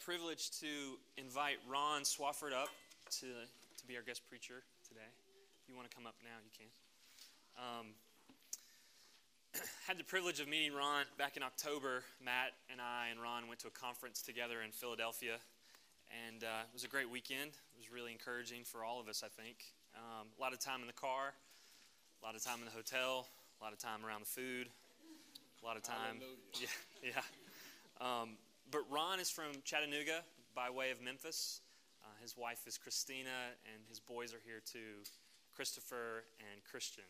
privilege to invite Ron Swafford up to be our guest preacher today. If you want to come up now, you can. Had the privilege of meeting Ron back in October. Matt and I and Ron went to a conference together in Philadelphia, and it was a great weekend. It was really encouraging for all of us, I think. A lot of time in the car, a lot of time in the hotel, a lot of time around the food, a lot of time. Hallelujah. Yeah. But Ron is from Chattanooga by way of Memphis. His wife is Christina, and his boys are here too, Christopher and Christian.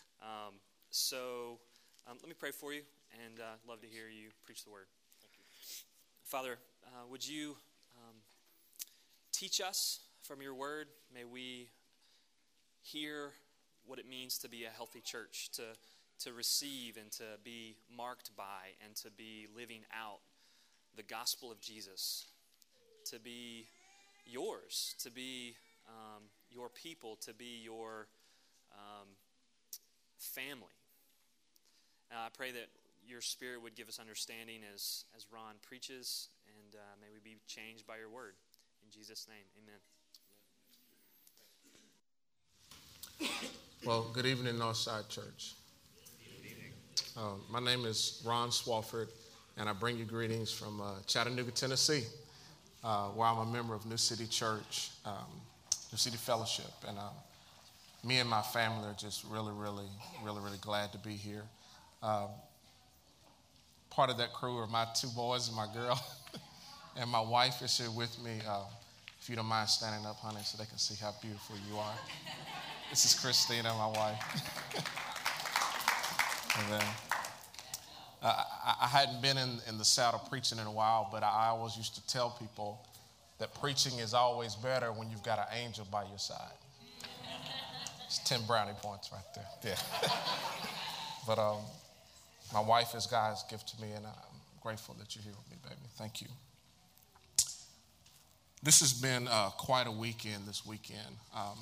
Let me pray for you, and love to hear you preach the word. Thank you. Father, would you teach us from your word? May we hear what it means to be a healthy church, to receive and to be marked by and to be living out the gospel of Jesus, to be yours, to be your people, to be your family. I pray that your Spirit would give us understanding as Ron preaches, and may we be changed by your word. In Jesus' name, amen. Well, good evening, Northside Church. Good evening. My name is Ron Swafford, and I bring you greetings from Chattanooga, Tennessee, where I'm a member of New City Church, New City Fellowship. And me and my family are just really glad to be here. Part of that crew are my two boys and my girl, and my wife is here with me. If you don't mind standing up, honey, so they can see how beautiful you are. This is Christina, my wife. And then, I hadn't been in the saddle preaching in a while, but I always used to tell people that preaching is always better when you've got an angel by your side. It's 10 brownie points right there. Yeah. But my wife is God's gift to me, and I'm grateful that you're here with me, baby. Thank you. This has been quite a weekend this weekend.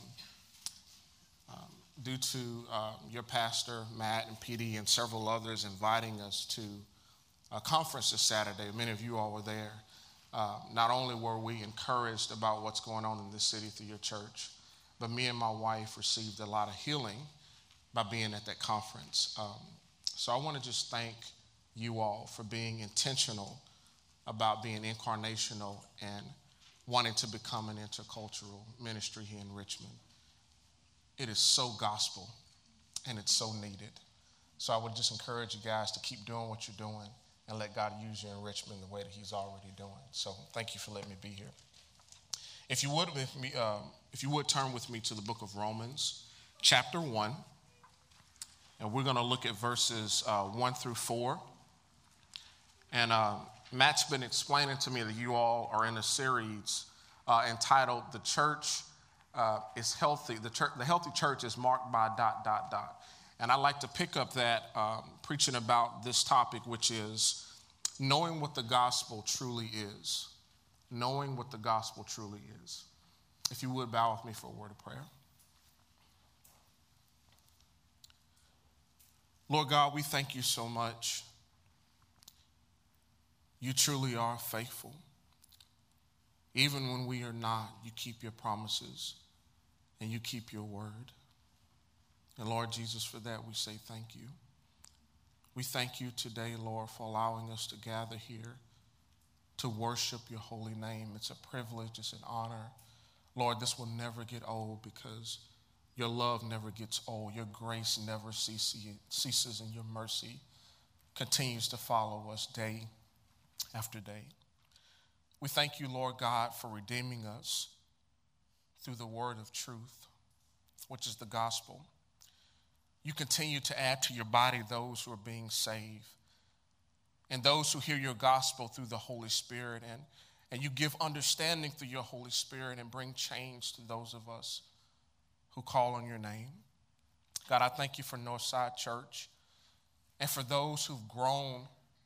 Due to your pastor, Matt and PD, and several others inviting us to a conference this Saturday. Many of you all were there. Not only were we encouraged about what's going on in this city through your church, but me and my wife received a lot of healing by being at that conference. So I want to just thank you all for being intentional about being incarnational and wanting to become an intercultural ministry here in Richmond. It is so gospel, and it's so needed. So I would just encourage you guys to keep doing what you're doing and let God use you in Richmond the way that he's already doing. So thank you for letting me be here. If you would turn with me to the book of Romans, chapter 1, and we're going to look at verses 1 through 4. And Matt's been explaining to me that you all are in a series entitled "The Church is Healthy." The healthy church is marked by ... And I like to pick up that preaching about this topic, which is knowing what the gospel truly is. Knowing what the gospel truly is. If you would bow with me for a word of prayer. Lord God, we thank you so much. You truly are faithful. Even when we are not, you keep your promises and you keep your word. And Lord Jesus, for that we say thank you. We thank you today, Lord, for allowing us to gather here to worship your holy name. It's a privilege, it's an honor. Lord, this will never get old because your love never gets old. Your grace never ceases, and your mercy continues to follow us day after day. We thank you, Lord God, for redeeming us through the word of truth, which is the gospel. You continue to add to your body those who are being saved and those who hear your gospel through the Holy Spirit, and you give understanding through your Holy Spirit and bring change to those of us who call on your name. God, I thank you for Northside Church and for those who've grown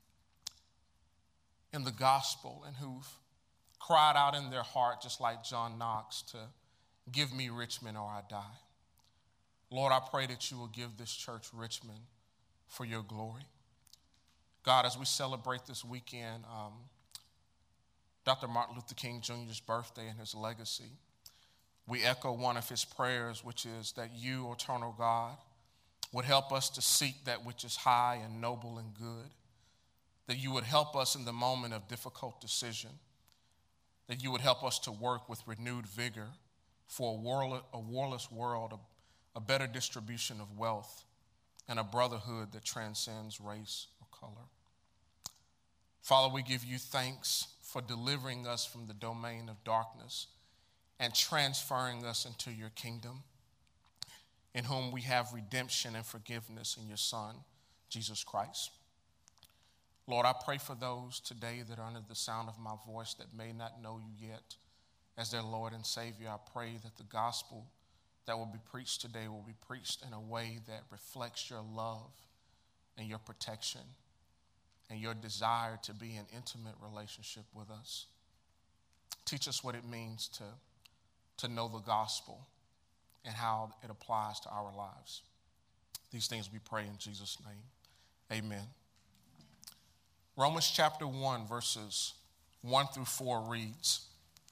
in the gospel and who've cried out in their heart, just like John Knox, to give me Richmond or I die. Lord, I pray that you will give this church Richmond for your glory. God, as we celebrate this weekend, Dr. Martin Luther King Jr.'s birthday and his legacy, we echo one of his prayers, which is that you, eternal God, would help us to seek that which is high and noble and good, that you would help us in the moment of difficult decision, that you would help us to work with renewed vigor for a warless world, a better distribution of wealth, and a brotherhood that transcends race or color. Father, we give you thanks for delivering us from the domain of darkness and transferring us into your kingdom, in whom we have redemption and forgiveness in your Son, Jesus Christ. Lord, I pray for those today that are under the sound of my voice that may not know you yet as their Lord and Savior. I pray that the gospel that will be preached today will be preached in a way that reflects your love and your protection and your desire to be in intimate relationship with us. Teach us what it means to know the gospel and how it applies to our lives. These things we pray in Jesus' name. Amen. Romans chapter 1, verses 1 through 4 reads,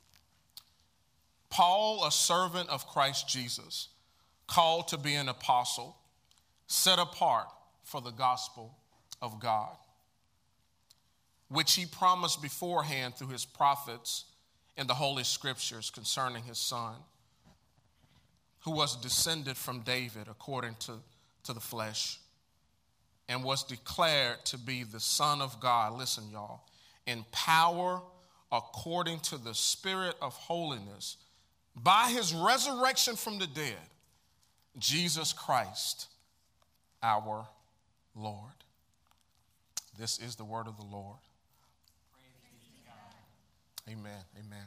Paul, a servant of Christ Jesus, called to be an apostle, set apart for the gospel of God, which he promised beforehand through his prophets in the Holy Scriptures concerning his Son, who was descended from David according to the flesh, and was declared to be the Son of God, listen, y'all, in power according to the Spirit of holiness, by his resurrection from the dead, Jesus Christ, our Lord. This is the word of the Lord. Amen, amen.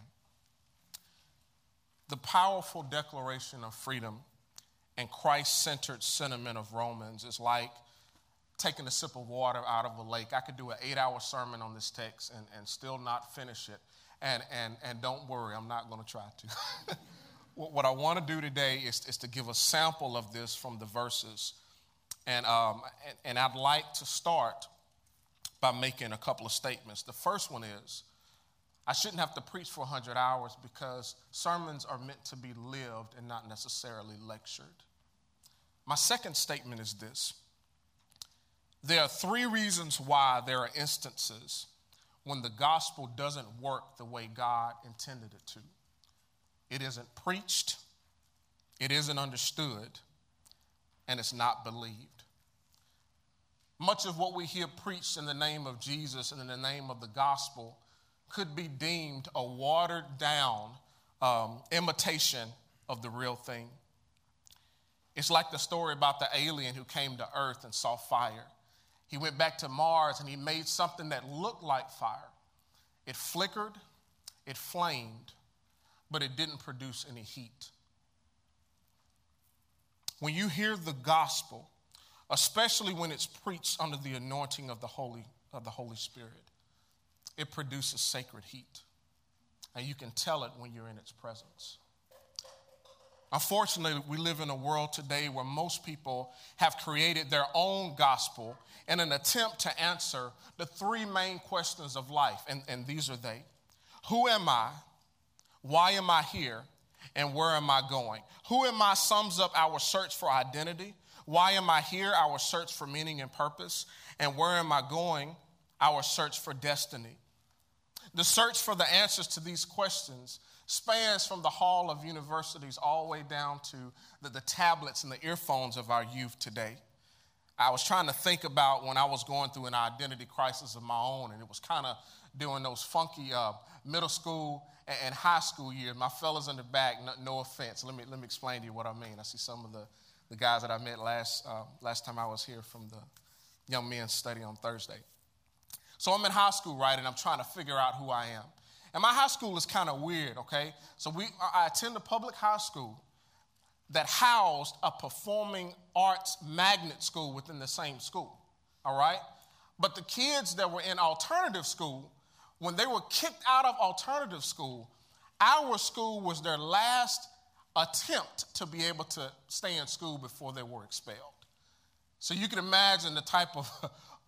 The powerful declaration of freedom and Christ-centered sentiment of Romans is like taking a sip of water out of a lake. I could do an 8-hour sermon on this text and still not finish it. And don't worry, I'm not going to try to. What I want to do today is to give a sample of this from the verses. And I'd like to start by making a couple of statements. The first one is, I shouldn't have to preach for 100 hours because sermons are meant to be lived and not necessarily lectured. My second statement is this. There are 3 reasons why there are instances when the gospel doesn't work the way God intended it to. It isn't preached, it isn't understood, and it's not believed. Much of what we hear preached in the name of Jesus and in the name of the gospel could be deemed a watered-down imitation of the real thing. It's like the story about the alien who came to Earth and saw fire. He went back to Mars and he made something that looked like fire. It flickered, it flamed, but it didn't produce any heat. When you hear the gospel, especially when it's preached under the anointing of the Holy Spirit, it produces sacred heat. And you can tell it when you're in its presence. Unfortunately, we live in a world today where most people have created their own gospel in an attempt to answer the 3 main questions of life. And these are they. Who am I? Why am I here? And where am I going? Who am I sums up our search for identity. Why am I here? Our search for meaning and purpose. And where am I going? Our search for destiny. The search for the answers to these questions spans from the hall of universities all the way down to the tablets and the earphones of our youth today. I was trying to think about when I was going through an identity crisis of my own, and it was kind of during those funky middle school and high school years. My fellas in the back, no offense. Let me explain to you what I mean. I see some of the guys that I met last time I was here from the young men's study on Thursday. So I'm in high school, right, and I'm trying to figure out who I am. And my high school is kind of weird, okay? So I attend a public high school that housed a performing arts magnet school within the same school, all right? But the kids that were in alternative school, when they were kicked out of alternative school, our school was their last attempt to be able to stay in school before they were expelled. So you can imagine the type of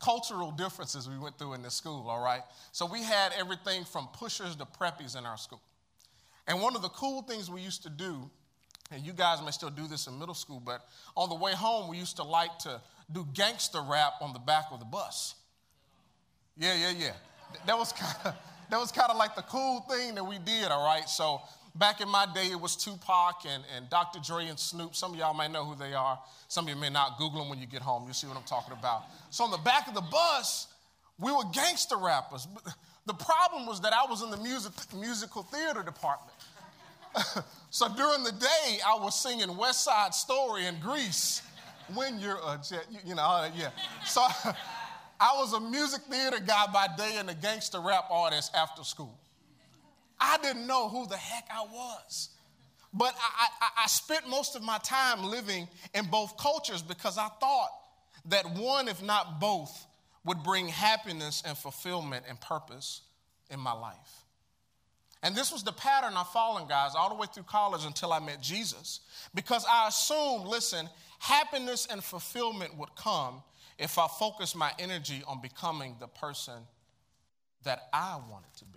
cultural differences we went through in this school, all right? So we had everything from pushers to preppies in our school. And one of the cool things we used to do, and you guys may still do this in middle school, but on the way home, we used to like to do gangster rap on the back of the bus. Yeah. That was kind of like the cool thing that we did, all right? So back in my day, it was Tupac and Dr. Dre and Snoop. Some of y'all might know who they are. Some of you may not. Google them when you get home. You'll see what I'm talking about. So on the back of the bus, we were gangster rappers. The problem was that I was in the musical theater department. So during the day, I was singing West Side Story and Grease. When you're a jet, yeah. So I was a music theater guy by day and a gangster rap artist after school. I didn't know who the heck I was. But I spent most of my time living in both cultures because I thought that one, if not both, would bring happiness and fulfillment and purpose in my life. And this was the pattern I followed, guys, all the way through college until I met Jesus. Because I assumed, listen, happiness and fulfillment would come if I focused my energy on becoming the person that I wanted to be.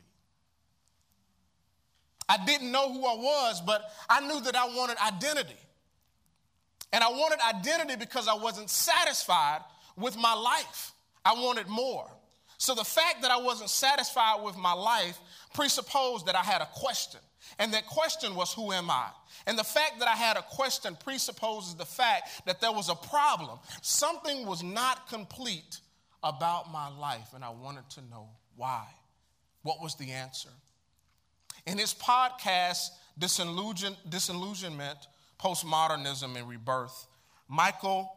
I didn't know who I was, but I knew that I wanted identity. And I wanted identity because I wasn't satisfied with my life. I wanted more. So the fact that I wasn't satisfied with my life presupposed that I had a question. And that question was, who am I? And the fact that I had a question presupposes the fact that there was a problem. Something was not complete about my life, and I wanted to know why. What was the answer? In his podcast, Disillusionment, Postmodernism, and Rebirth, Michael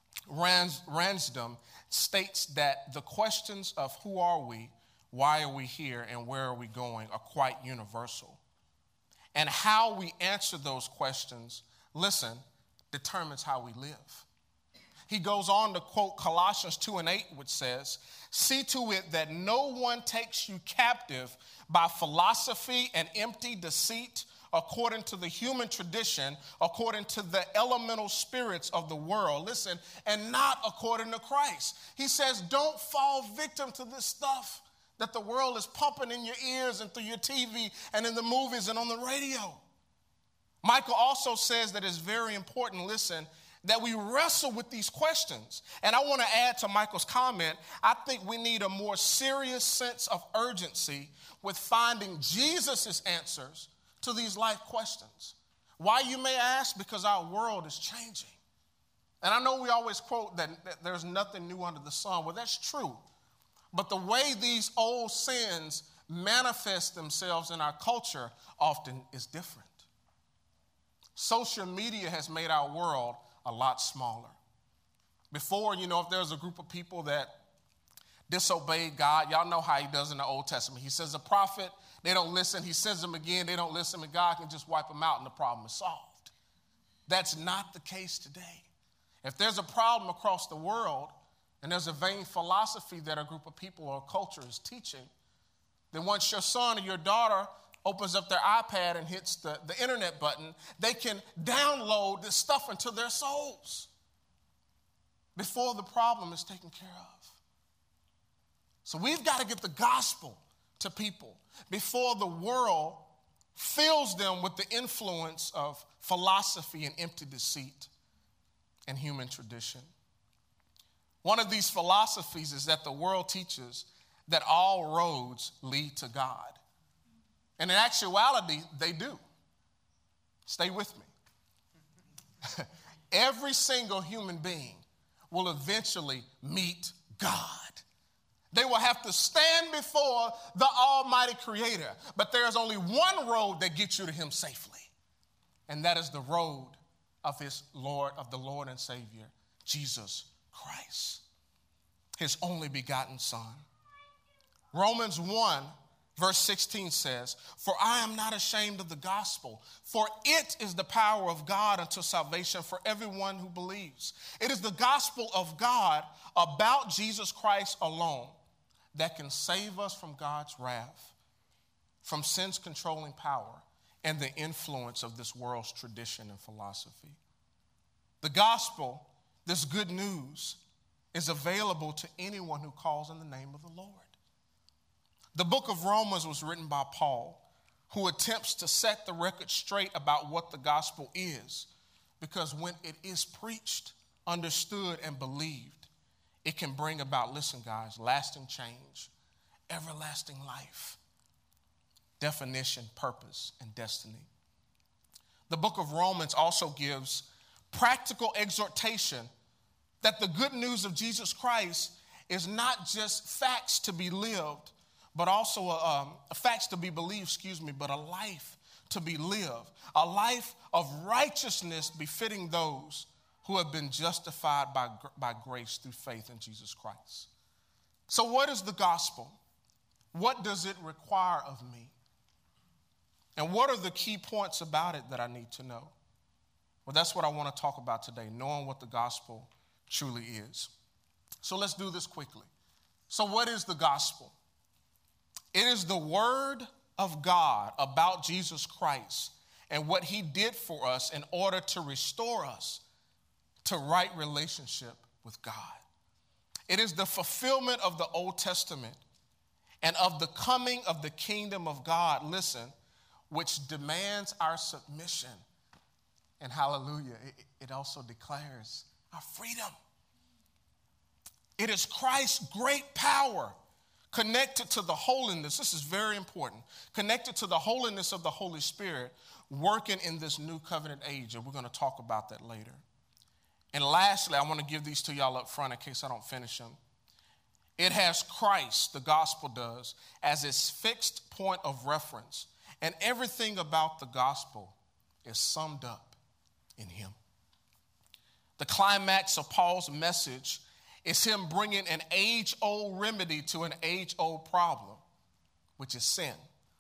Ransdom states that the questions of who are we, why are we here, and where are we going are quite universal. And how we answer those questions, listen, determines how we live. He goes on to quote Colossians 2:8, which says, "See to it that no one takes you captive by philosophy and empty deceit, according to the human tradition, according to the elemental spirits of the world," listen, "and not according to Christ." He says, don't fall victim to this stuff that the world is pumping in your ears and through your TV and in the movies and on the radio. Michael also says that it's very important, listen, that we wrestle with these questions. And I want to add to Michael's comment, I think we need a more serious sense of urgency with finding Jesus' answers to these life questions. Why, you may ask? Because our world is changing. And I know we always quote that there's nothing new under the sun. Well, that's true. But the way these old sins manifest themselves in our culture often is different. Social media has made our world a lot smaller. Before, if there's a group of people that disobeyed God, y'all know how he does in the Old Testament. He sends a prophet, they don't listen. He sends them again, they don't listen, and God can just wipe them out and the problem is solved. That's not the case today. If there's a problem across the world and there's a vain philosophy that a group of people or a culture is teaching, then once your son or your daughter opens up their iPad and hits the internet button, they can download this stuff into their souls before the problem is taken care of. So we've got to get the gospel to people before the world fills them with the influence of philosophy and empty deceit and human tradition. One of these philosophies is that the world teaches that all roads lead to God. And in actuality, they do. Stay with me. Every single human being will eventually meet God. They will have to stand before the Almighty Creator. But there is only one road that gets you to him safely. And that is the road of the Lord and Savior, Jesus Christ, his only begotten Son. Romans 1, verse 16 says, "For I am not ashamed of the gospel, for it is the power of God unto salvation for everyone who believes." It is the gospel of God about Jesus Christ alone that can save us from God's wrath, from sin's controlling power, and the influence of this world's tradition and philosophy. The gospel, this good news, is available to anyone who calls in the name of the Lord. The book of Romans was written by Paul, who attempts to set the record straight about what the gospel is, because when it is preached, understood, and believed, it can bring about, listen guys, lasting change, everlasting life, definition, purpose, and destiny. The book of Romans also gives practical exhortation that the good news of Jesus Christ is not just facts to be lived, but also facts to be believed, but a life to be lived, a life of righteousness befitting those who have been justified by grace through faith in Jesus Christ. So what is the gospel? What does it require of me? And what are the key points about it that I need to know? Well, that's what I want to talk about today, knowing what the gospel truly is. So let's do this quickly. So what is the gospel? It is the word of God about Jesus Christ and what he did for us in order to restore us to right relationship with God. It is the fulfillment of the Old Testament and of the coming of the kingdom of God, listen, which demands our submission. And hallelujah, it also declares our freedom. It is Christ's great power connected to the holiness, this is very important, connected to the holiness of the Holy Spirit working in this new covenant age, and we're going to talk about that later. And lastly, I want to give these to y'all up front in case I don't finish them. It has Christ, the gospel does, as its fixed point of reference, and everything about the gospel is summed up in him. The climax of Paul's message is him bringing an age-old remedy to an age-old problem, which is sin.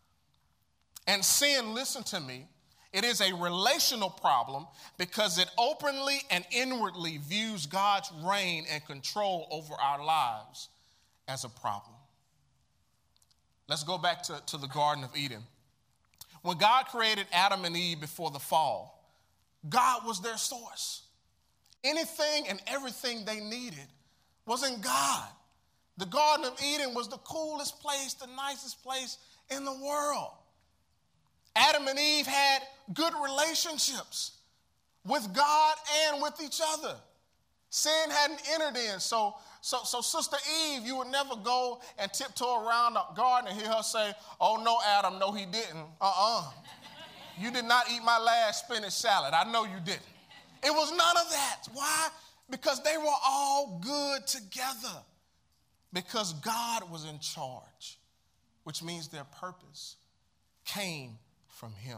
And sin, listen to me, it is a relational problem because it openly and inwardly views God's reign and control over our lives as a problem. Let's go back to the Garden of Eden. When God created Adam and Eve before the fall, God was their source. Anything and everything they needed was in God. The Garden of Eden was the coolest place, the nicest place in the world. Adam and Eve had good relationships with God and with each other. Sin hadn't entered in. So Sister Eve, you would never go and tiptoe around the garden and hear her say, "Oh, no, Adam, no, he didn't. You did not eat my last spinach salad. I know you didn't." It was none of that. Why? Because they were all good together. Because God was in charge, which means their purpose came from him.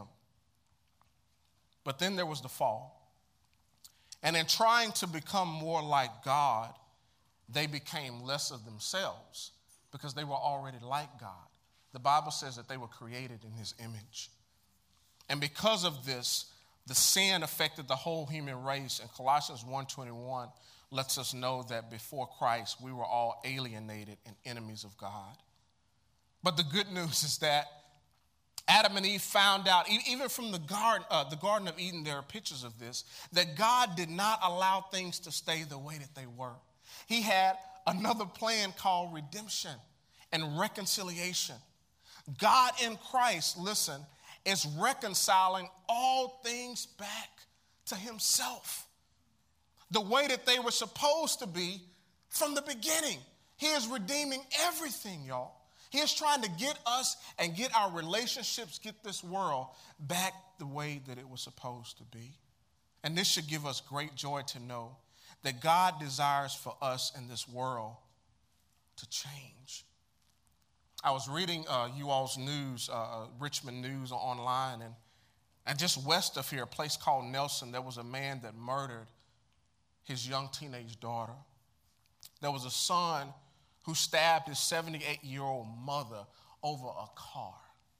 But then there was the fall. And in trying to become more like God, they became less of themselves because they were already like God. The Bible says that they were created in his image. And because of this, the sin affected the whole human race. And Colossians 1:21 lets us know that before Christ, we were all alienated and enemies of God. But the good news is that Adam and Eve found out, even from the Garden of Eden, there are pictures of this, that God did not allow things to stay the way that they were. He had another plan called redemption and reconciliation. God in Christ, listen, is reconciling all things back to himself, the way that they were supposed to be from the beginning. He is redeeming everything, y'all. He is trying to get us and get our relationships, get this world back the way that it was supposed to be. And this should give us great joy to know that God desires for us in this world to change. I was reading you all's news, Richmond News online, and just west of here, a place called Nelson, there was a man that murdered his young teenage daughter. There was a son who stabbed his 78-year-old mother over a car.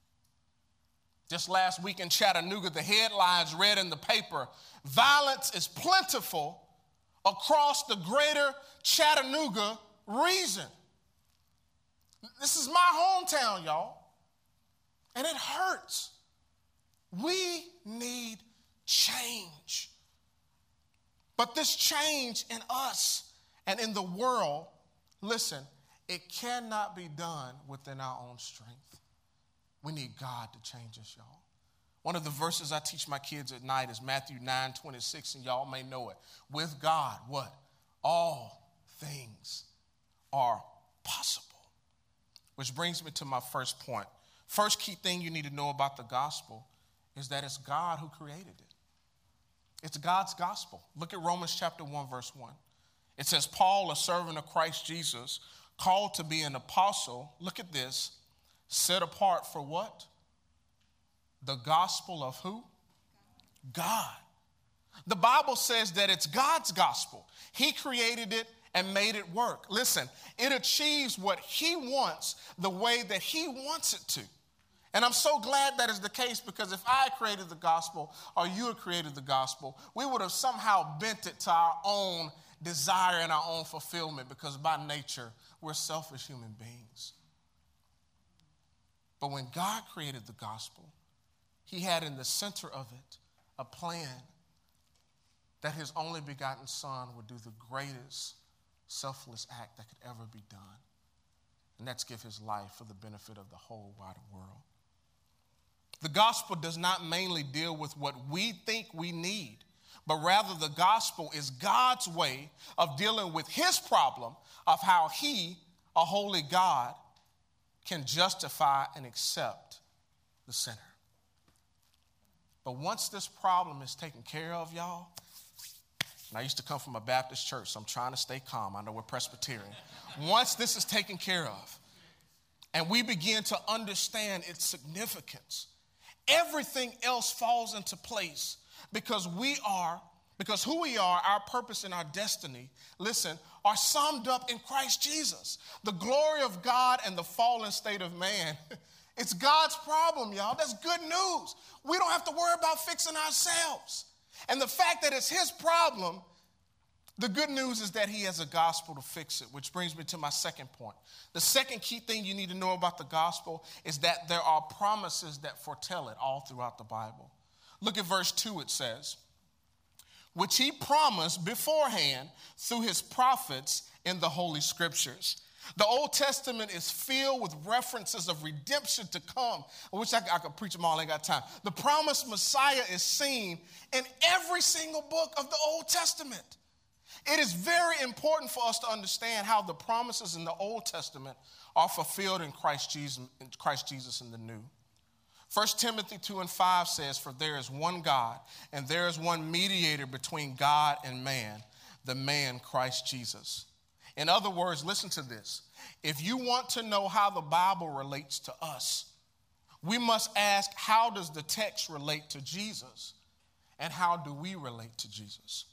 Just last week in Chattanooga, the headlines read in the paper, "Violence is plentiful across the greater Chattanooga region." This is my hometown, y'all, and it hurts. We need change. But this change in us And in the world, listen, it cannot be done within our own strength. We need God to change us, y'all. One of the verses I teach my kids at night is Matthew 9:26, and y'all may know it. With God, what? All things are possible. Which brings me to my first point. First key thing you need to know about the gospel is that it's God who created it. It's God's gospel. Look at Romans chapter 1, verse 1. It says, Paul, a servant of Christ Jesus, called to be an apostle, look at this, set apart for what? The gospel of who? God. The Bible says that it's God's gospel. He created it and made it work. Listen, it achieves what he wants the way that he wants it to. And I'm so glad that is the case, because if I created the gospel or you had created the gospel, we would have somehow bent it to our own desire and our own fulfillment, because by nature, we're selfish human beings. But when God created the gospel, he had in the center of it a plan that his only begotten son would do the greatest selfless act that could ever be done. And that's give his life for the benefit of the whole wide world. The gospel does not mainly deal with what we think we need, but rather the gospel is God's way of dealing with his problem of how he, a holy God, can justify and accept the sinner. But once this problem is taken care of, y'all, and I used to come from a Baptist church, so I'm trying to stay calm. I know we're Presbyterian. Once this is taken care of, and we begin to understand its significance, everything else falls into place, because who we are, our purpose and our destiny, listen, are summed up in Christ Jesus. The glory of God and the fallen state of man. It's God's problem, y'all. That's good news. We don't have to worry about fixing ourselves. And the fact that it's his problem, the good news is that he has a gospel to fix it, which brings me to my second point. The second key thing you need to know about the gospel is that there are promises that foretell it all throughout the Bible. Look at verse 2, it says, which he promised beforehand through his prophets in the Holy Scriptures. The Old Testament is filled with references of redemption to come. I wish I could preach them all, I ain't got time. The promised Messiah is seen in every single book of the Old Testament. It is very important for us to understand how the promises in the Old Testament are fulfilled in Christ Jesus in the New. 1 Timothy 2:5 says, for there is one God, and there is one mediator between God and man, the man Christ Jesus. In other words, listen to this. If you want to know how the Bible relates to us, we must ask, how does the text relate to Jesus? And how do we relate to Jesus?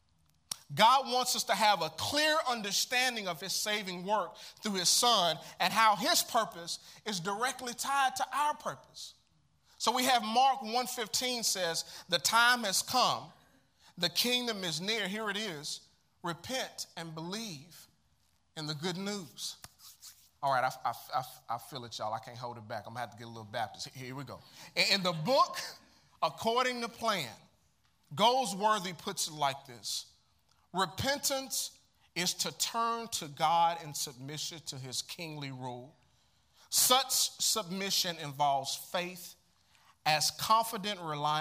God wants us to have a clear understanding of his saving work through his son and how his purpose is directly tied to our purpose. So we have Mark 1:15 says, the time has come, the kingdom is near. Here it is. Repent and believe in the good news. All right, I feel it, y'all. I can't hold it back. I'm going to have to get a little Baptist. Here we go. In the book, According to Plan, Goldsworthy puts it like this. Repentance is to turn to God in submission to his kingly rule. Such submission involves faith as a confident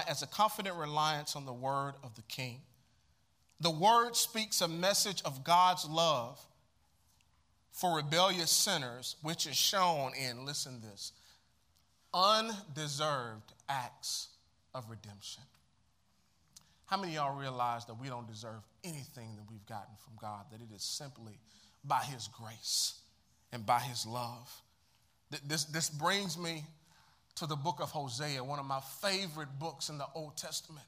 reliance on the word of the king. The word speaks a message of God's love for rebellious sinners, which is shown in, listen this, undeserved acts of redemption. How many of y'all realize that we don't deserve anything that we've gotten from God, that it is simply by his grace and by his love? This brings me to the book of Hosea, one of my favorite books in the Old Testament.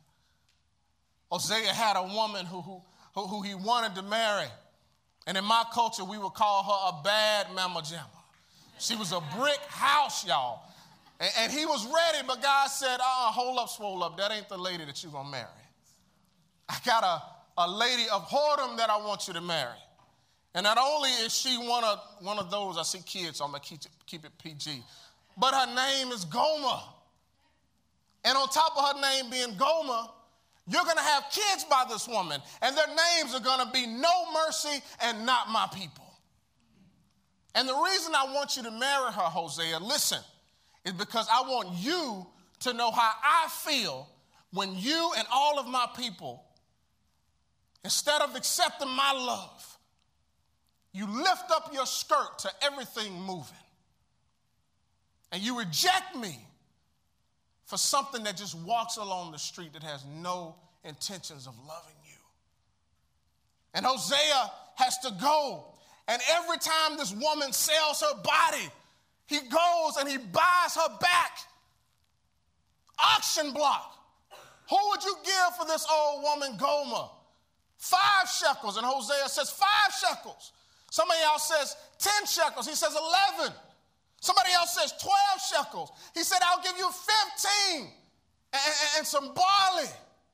Hosea had a woman who he wanted to marry. And in my culture, we would call her a bad mama jamma. She was a brick house, y'all. And he was ready, but God said, hold up, swole up. That ain't the lady that you're going to marry. I got a lady of whoredom that I want you to marry. And not only is she one of those, I see kids, so I'm going to keep it PG, but her name is Gomer. And on top of her name being Gomer, You're going to have kids by this woman, and their names are going to be No Mercy and Not My People. And the reason I want you to marry her, Hosea, listen, is because I want you to know how I feel when you and all of my people, instead of accepting my love, you lift up your skirt to everything moving. And you reject me for something that just walks along the street that has no intentions of loving you. And Hosea has to go. And every time this woman sells her body, he goes and he buys her back. Auction block. Who would you give for this old woman, Gomer? 5 shekels. And Hosea says 5 shekels. Somebody else says 10 shekels. He says 11. Somebody else says 12 shekels. He said, I'll give you 15 and some barley.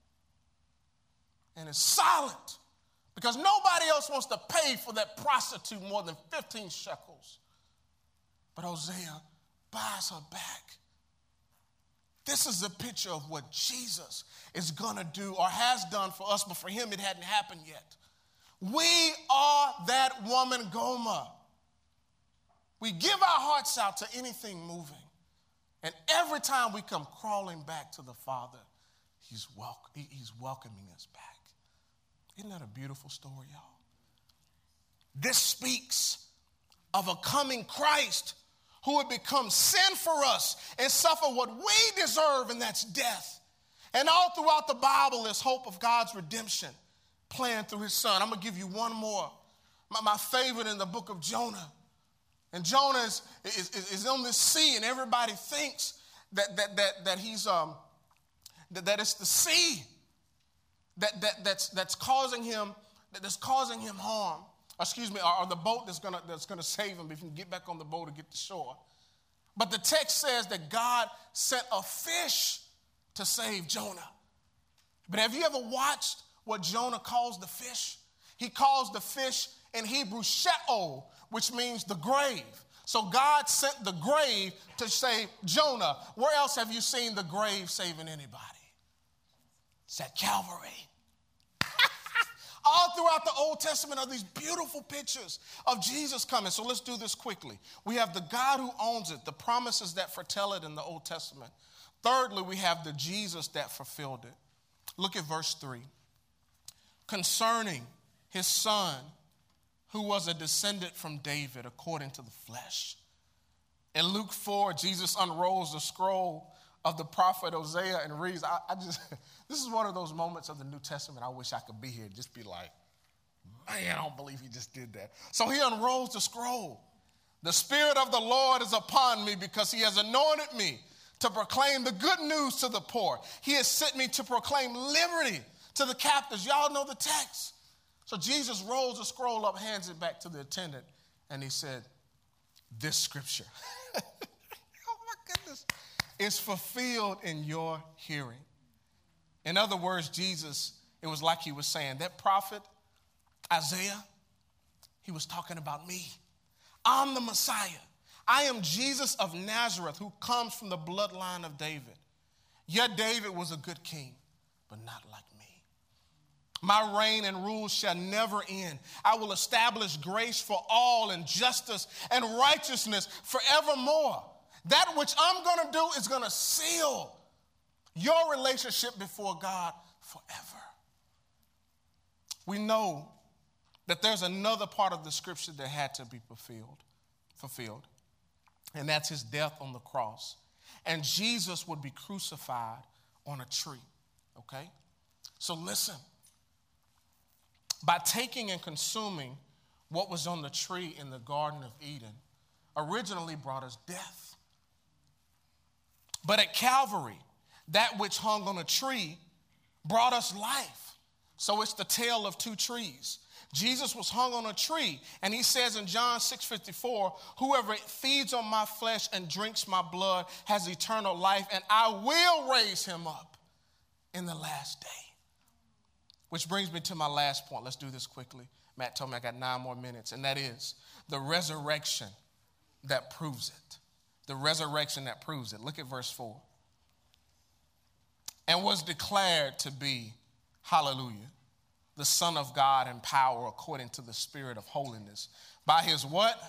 And it's silent because nobody else wants to pay for that prostitute more than 15 shekels. But Hosea buys her back. This is a picture of what Jesus is going to do or has done for us, but for him it hadn't happened yet. We are that woman, Gomer. We give our hearts out to anything moving. And every time we come crawling back to the Father, he's welcoming us back. Isn't that a beautiful story, y'all? This speaks of a coming Christ who would become sin for us and suffer what we deserve, and that's death. And all throughout the Bible is hope of God's redemption planned through his son. I'm going to give you one more. My favorite in the book of Jonah. And Jonah is on this sea, and everybody thinks that he's that it's the sea that's causing him harm. Or the boat that's gonna save him if he can get back on the boat or get to shore. But the text says that God sent a fish to save Jonah. But have you ever watched what Jonah calls the fish? He calls the fish in Hebrew Sheol, which means the grave. So God sent the grave to save Jonah. Where else have you seen the grave saving anybody? It's at Calvary. All throughout the Old Testament are these beautiful pictures of Jesus coming. So let's do this quickly. We have the God who owns it, the promises that foretell it in the Old Testament. Thirdly, we have the Jesus that fulfilled it. Look at verse 3. Concerning his son, who was a descendant from David according to the flesh. In Luke 4, Jesus unrolls the scroll of the prophet Hosea and reads, this is one of those moments of the New Testament I wish I could be here and just be like, man, I don't believe he just did that. So he unrolls the scroll. The Spirit of the Lord is upon me because he has anointed me to proclaim the good news to the poor. He has sent me to proclaim liberty to the captives. Y'all know the text. So Jesus rolls the scroll up, hands it back to the attendant, and he said, this scripture, oh my goodness, is fulfilled in your hearing. In other words, Jesus, it was like he was saying, that prophet, Isaiah, he was talking about me. I'm the Messiah. I am Jesus of Nazareth who comes from the bloodline of David. Yet David was a good king, but not like me. My reign and rule shall never end. I will establish grace for all and justice and righteousness forevermore. That which I'm going to do is going to seal your relationship before God forever. We know that there's another part of the scripture that had to be fulfilled, and that's his death on the cross. And Jesus would be crucified on a tree, okay? So listen. By taking and consuming what was on the tree in the Garden of Eden, originally brought us death. But at Calvary, that which hung on a tree brought us life. So it's the tale of two trees. Jesus was hung on a tree, and he says in John 6:54, whoever feeds on my flesh and drinks my blood has eternal life, and I will raise him up in the last day. Which brings me to my last point. Let's do this quickly. Matt told me I got 9 more minutes, and that is the resurrection that proves it. The resurrection that proves it. Look at verse 4. and was declared to be, hallelujah, the Son of God in power according to the Spirit of holiness. By his what?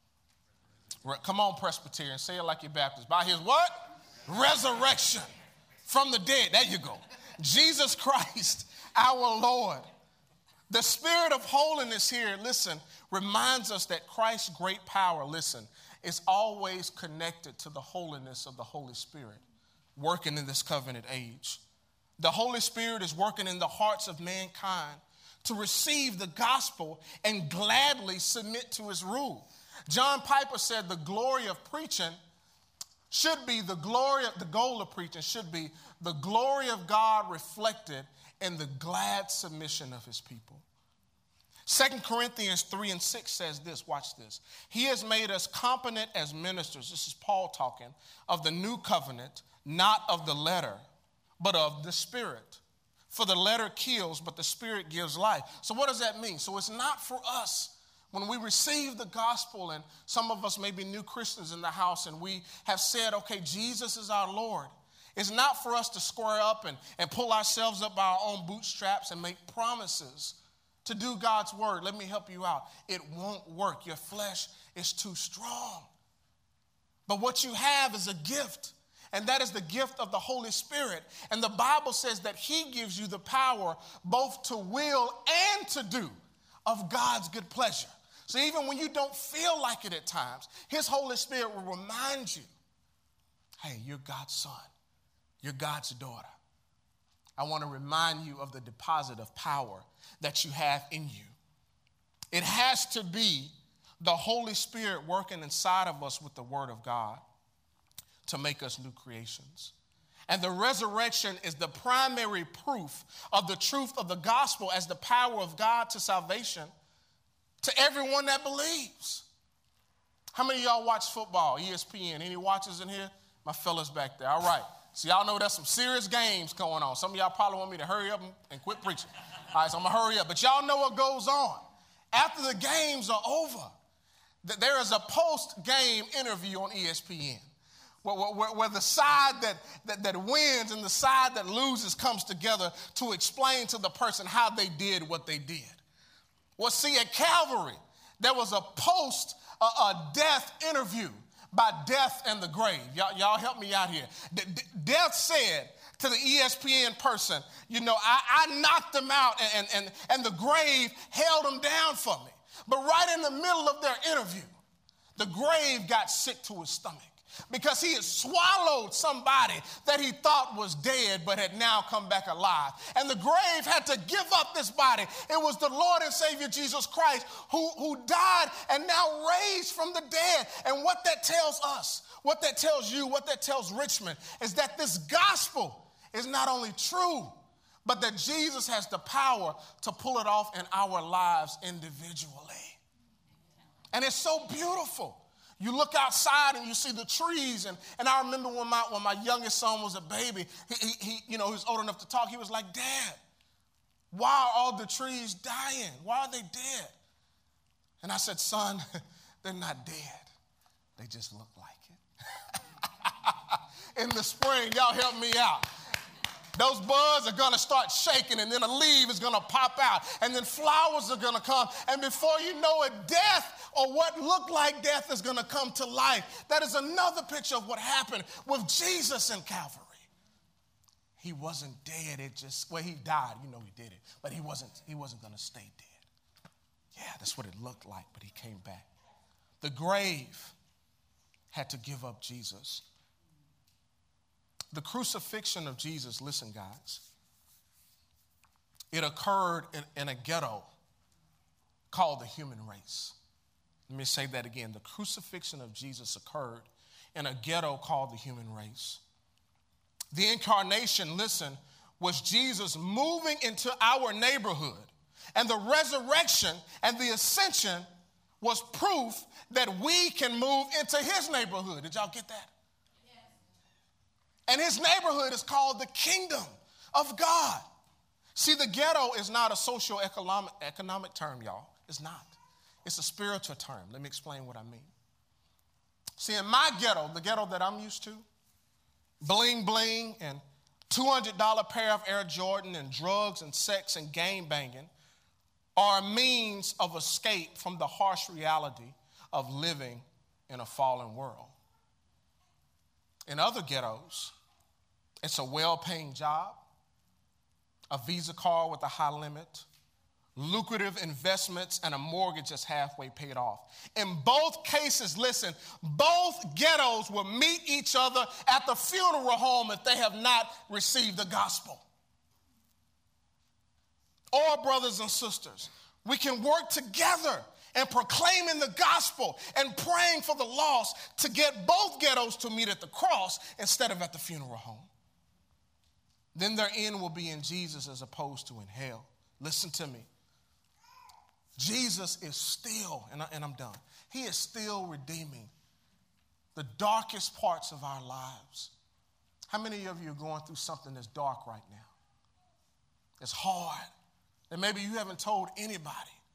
Come on, Presbyterian, say it like you're Baptist. By his what? Resurrection from the dead. There you go. Jesus Christ, our Lord. The Spirit of holiness here, listen, reminds us that Christ's great power, listen, is always connected to the holiness of the Holy Spirit working in this covenant age. The Holy Spirit is working in the hearts of mankind to receive the gospel and gladly submit to his rule. John Piper said the glory of preaching should be the goal of preaching should be the glory of God reflected in the glad submission of his people. 2 Corinthians 3:6 says this, watch this. He has made us competent as ministers, this is Paul talking, of the new covenant, not of the letter, but of the Spirit. For the letter kills, but the Spirit gives life. So what does that mean? So it's not for us. When we receive the gospel, and some of us may be new Christians in the house, and we have said, okay, Jesus is our Lord. It's not for us to square up and pull ourselves up by our own bootstraps and make promises to do God's word. Let me help you out. It won't work. Your flesh is too strong. But what you have is a gift, and that is the gift of the Holy Spirit. And the Bible says that he gives you the power both to will and to do of God's good pleasure. So even when you don't feel like it at times, his Holy Spirit will remind you, hey, you're God's son. You're God's daughter. I want to remind you of the deposit of power that you have in you. It has to be the Holy Spirit working inside of us with the word of God to make us new creations. And the resurrection is the primary proof of the truth of the gospel as the power of God to salvation to everyone that believes. How many of y'all watch football, ESPN? Any watchers in here? My fellas back there. All right. So y'all know there's some serious games going on. Some of y'all probably want me to hurry up and quit preaching. All right, so I'm going to hurry up. But y'all know what goes on. After the games are over, there is a post-game interview on ESPN where the side that wins and the side that loses comes together to explain to the person how they did what they did. Well, see, at Calvary, there was a post-death interview by death and the grave. Y'all help me out here. Death said to the ESPN person, you know, I knocked them out and the grave held them down for me. But right in the middle of their interview, the grave got sick to his stomach because he had swallowed somebody that he thought was dead but had now come back alive. And the grave had to give up this body. It was the Lord and Savior Jesus Christ who died and now raised from the dead. And what that tells us, what that tells you, what that tells Richmond is that this gospel is not only true, but that Jesus has the power to pull it off in our lives individually. And it's so beautiful. You look outside and you see the trees, and I remember when my youngest son was a baby, he was old enough to talk. He was like, Dad, why are all the trees dying? Why are they dead? And I said, son, they're not dead. They just look like it. In the spring, y'all help me out. Those buds are going to start shaking, and then a leaf is going to pop out, and then flowers are going to come. And before you know it, death, or what looked like death, is going to come to life. That is another picture of what happened with Jesus in Calvary. He wasn't dead. He died. You know he did it. But he wasn't going to stay dead. Yeah, that's what it looked like, but he came back. The grave had to give up Jesus. The crucifixion of Jesus, listen, guys, it occurred in a ghetto called the human race. Let me say that again. The crucifixion of Jesus occurred in a ghetto called the human race. The incarnation, listen, was Jesus moving into our neighborhood. And the resurrection and the ascension was proof that we can move into his neighborhood. Did y'all get that? And his neighborhood is called the kingdom of God. See, the ghetto is not a socio-economic term, y'all. It's not. It's a spiritual term. Let me explain what I mean. See, in my ghetto, the ghetto that I'm used to, bling bling and $200 pair of Air Jordan and drugs and sex and game banging are a means of escape from the harsh reality of living in a fallen world. In other ghettos, it's a well-paying job, a Visa card with a high limit, lucrative investments, and a mortgage that's halfway paid off. In both cases, listen, both ghettos will meet each other at the funeral home if they have not received the gospel. Or, brothers and sisters, we can work together and proclaiming the gospel and praying for the lost to get both ghettos to meet at the cross instead of at the funeral home. Then their end will be in Jesus as opposed to in hell. Listen to me. Jesus is still, and I'm done, he is still redeeming the darkest parts of our lives. How many of you are going through something that's dark right now? It's hard. And maybe you haven't told anybody.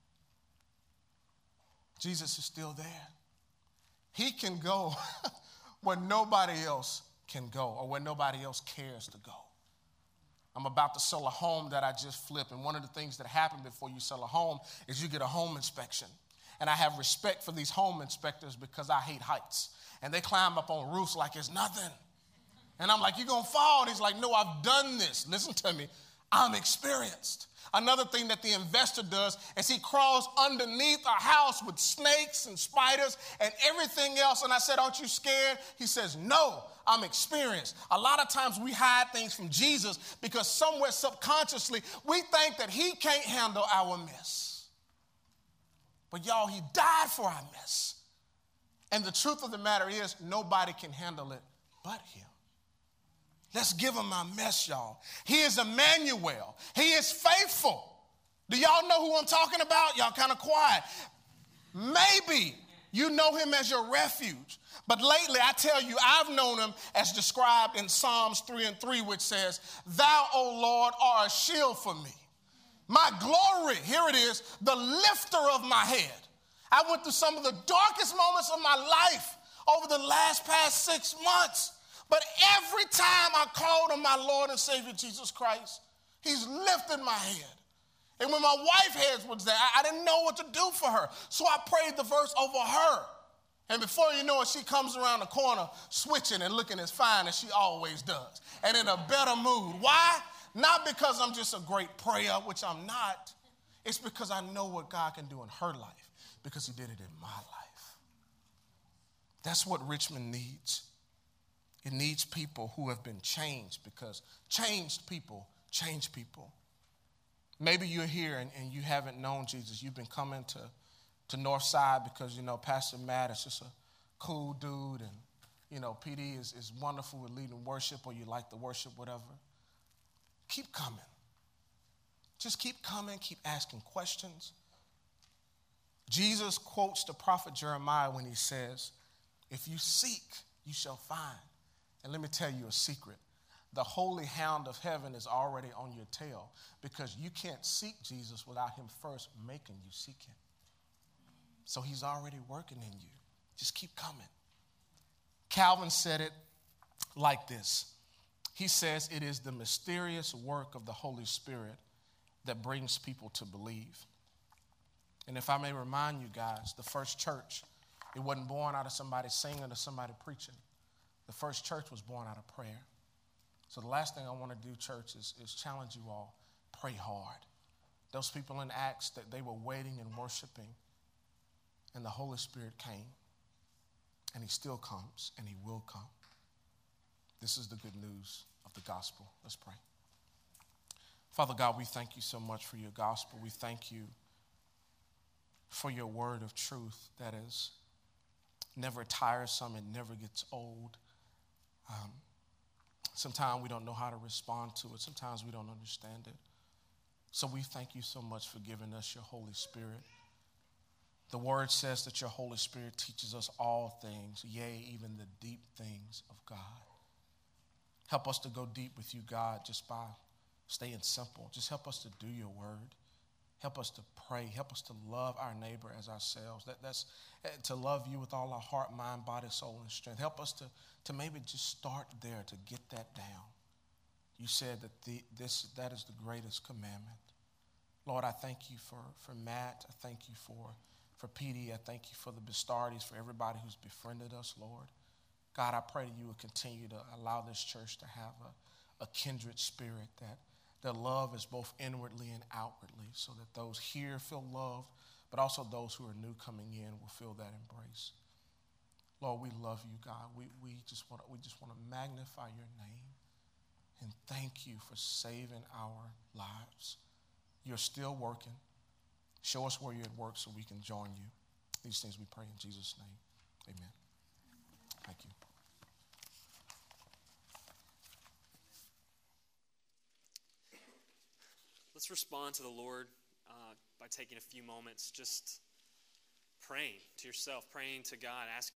Jesus is still there. He can go where nobody else can go or where nobody else cares to go. I'm about to sell a home that I just flipped, and one of the things that happen before you sell a home is you get a home inspection. And I have respect for these home inspectors because I hate heights. And they climb up on roofs like it's nothing. And I'm like, you're going to fall. And he's like, no, I've done this. Listen to me. I'm experienced. Another thing that the investor does is he crawls underneath a house with snakes and spiders and everything else. And I said, aren't you scared? He says, no, I'm experienced. A lot of times we hide things from Jesus because somewhere subconsciously we think that he can't handle our mess. But y'all, he died for our mess. And the truth of the matter is nobody can handle it but him. Let's give him our mess, y'all. He is Emmanuel. He is faithful. Do y'all know who I'm talking about? Y'all kind of quiet. Maybe you know him as your refuge. But lately, I tell you, I've known him as described in Psalms 3:3, which says, thou, O Lord, art a shield for me. My glory, here it is, the lifter of my head. I went through some of the darkest moments of my life over the past 6 months. But every time I called on my Lord and Savior Jesus Christ, he's lifted my head. And when my wife head was there, I didn't know what to do for her. So I prayed the verse over her. And before you know it, she comes around the corner switching and looking as fine as she always does. And in a better mood. Why? Not because I'm just a great prayer, which I'm not. It's because I know what God can do in her life because he did it in my life. That's what Richmond needs. It needs people who have been changed because changed people change people. Maybe you're here and you haven't known Jesus. You've been coming to Northside because, Pastor Matt is just a cool dude and, PD is wonderful with leading worship or you like the worship, whatever. Keep coming. Just keep coming, keep asking questions. Jesus quotes the prophet Jeremiah when he says, if you seek, you shall find. And let me tell you a secret. The holy hound of heaven is already on your tail because you can't seek Jesus without him first making you seek him. So he's already working in you. Just keep coming. Calvin said it like this. He says it is the mysterious work of the Holy Spirit that brings people to believe. And if I may remind you guys, the first church, it wasn't born out of somebody singing or somebody preaching. The first church was born out of prayer. So the last thing I want to do, church, is challenge you all. Pray hard. Those people in Acts, that they were waiting and worshiping, and the Holy Spirit came. And he still comes, and he will come. This is the good news of the gospel. Let's pray. Father God, we thank you so much for your gospel. We thank you for your word of truth that is never tiresome and never gets old. Sometimes we don't know how to respond to it. Sometimes we don't understand it. So we thank you so much for giving us your Holy Spirit. The word says that your Holy Spirit teaches us all things, yea, even the deep things of God. Help us to go deep with you, God, just by staying simple. Just help us to do your word. Help us to pray. Help us to love our neighbor as ourselves. That's to love you with all our heart, mind, body, soul, and strength. Help us to maybe just start there to get that down. You said that that is the greatest commandment. Lord, I thank you for Matt. I thank you for Petey. I thank you for the Bastardes, for everybody who's befriended us, Lord. God, I pray that you would continue to allow this church to have a kindred spirit, that love is both inwardly and outwardly, so that those here feel loved, but also those who are new coming in will feel that embrace. Lord, we love you, God. We just want to magnify your name and thank you for saving our lives. You're still working. Show us where you're at work so we can join you. These things we pray in Jesus' name. Amen. Thank you. Let's respond to the Lord by taking a few moments just praying to yourself, praying to God,